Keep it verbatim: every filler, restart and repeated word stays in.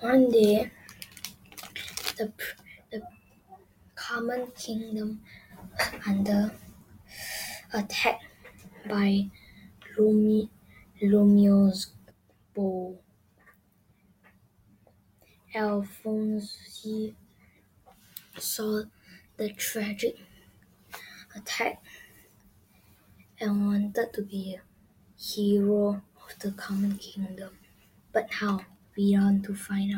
One day, the, the common kingdom was under attack by Rome, Romeo's bow. Alphonse saw the tragic attack and wanted to be a hero of the common kingdom. But how? We want to find out.